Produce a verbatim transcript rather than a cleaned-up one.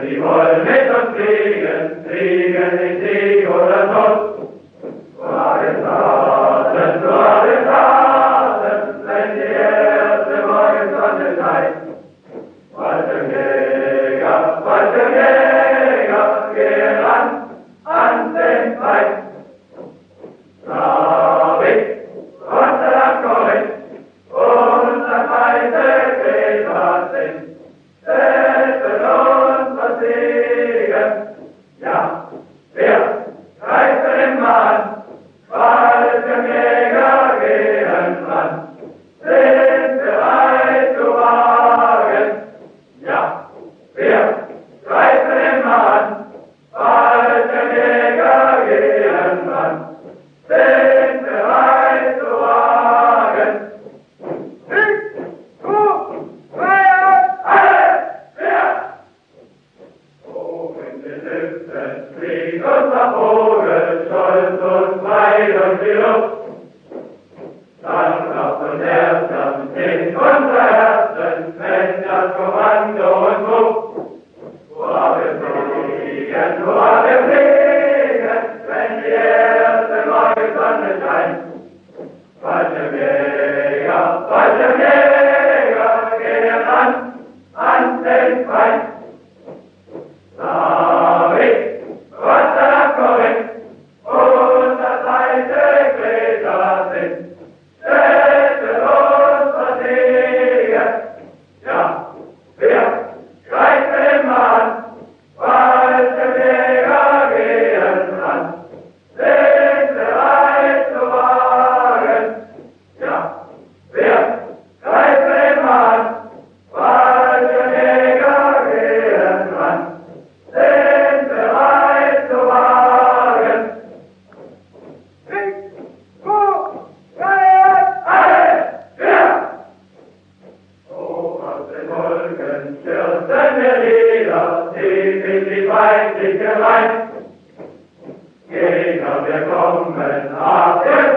Sie wollen mit uns fliegen, fliegen in Sieg oder Tod. Morgenstraßen, Morgenstraßen, wenn die erste Morgensonne scheint. Fallschirmjäger, Fallschirmjäger, gehen an, an den Feind. Traurig, Gott kommen, unser Feinde Gräber sind. Helfen uns versiegen, ja, wir greifen im Mann, Fallschirmjäger gehen an, sind bereit zu wagen, ja, wir greifen im Mann, Fallschirmjäger gehen an, sind bereit zu wagen. Fliegt unser Vogel, stolz und frei durch die Luft. Dann auf und Herzen in unser Herzen, wenn das Kommando uns ruft. Hurra, wir fliegen, hurra, wir fliegen, wenn die erste Morgensonne scheint. Fallschirmjäger, Fallschirmjäger, gehen an, an den Feind. Traurig, Gott kommen, unser Seite Gräser sind. Städte uns versiegen, ja, wir greifen im Mann, Fallschirmjäger gehen an, sind bereit zu wagen, ja, wir greifen im Mann, Fallschirmjäger gehen an, sind bereit zu wagen. Sing, wo, alle, wir! So aus den Wolken stürzen wir nieder, tief in die feindliche Reihe. Gegner, wir kommen auf den